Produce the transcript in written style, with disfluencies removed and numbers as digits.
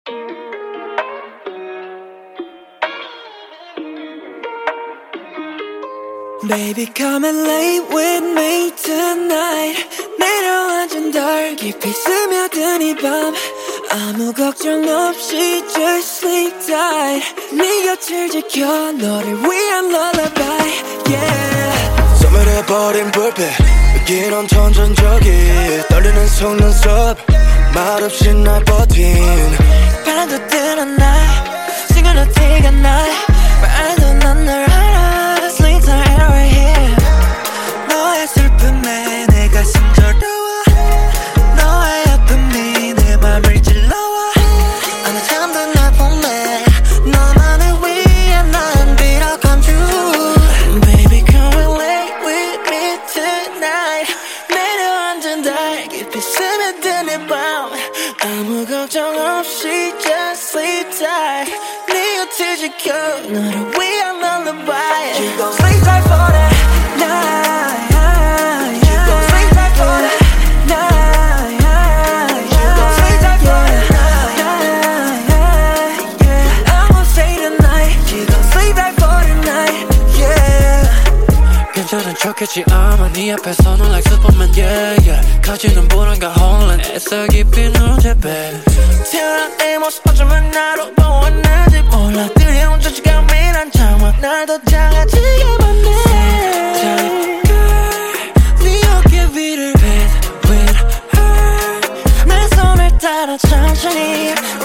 Baby come and lay with me tonight. 내려앉은 달 깊이 스며든 이 밤 아무 걱정 없이 just sleep tight. 네 곁을 지켜 너를 위한 lullaby yeah. 소멸해버린 불빛 여기는 전전적이 떨리는 속눈썹 말없이 날 버틴 바람도 뜨는 날 시간도 티가 나 말도 난 널 알아 Sleep tight right here. 너의 슬픔에 내 가슴 저려와 너의 아픔이 내 맘을 찔러와 어느 잠든 날 보내 너만을 위해 난 빌어 come true. Baby come and lay with me tonight. 내려앉은 달 깊이 스며든 이 밤 아무 걱정 없이 just sleep tight. 네 곁을 지켜 너를 위한 lullaby. You gon' sleep tight for that night. You gon' sleep tight for that night. You gon' sleep tight for that night. I'm gon' stay tonight. You gon' sleep tight for the night. Yeah. 괜찮은 척했지 아마 네 앞에서는 like Superman yeah yeah. 커지는 불안과 혼란 애써 깊이 눈제 baby. 태어난 내 모습 어쩌면 나로 보았는지 몰라 두려운 저지감이란 참아 날 더 작아지게 만네 네 어깨 위를 beat with her 내 손을 따라 천천히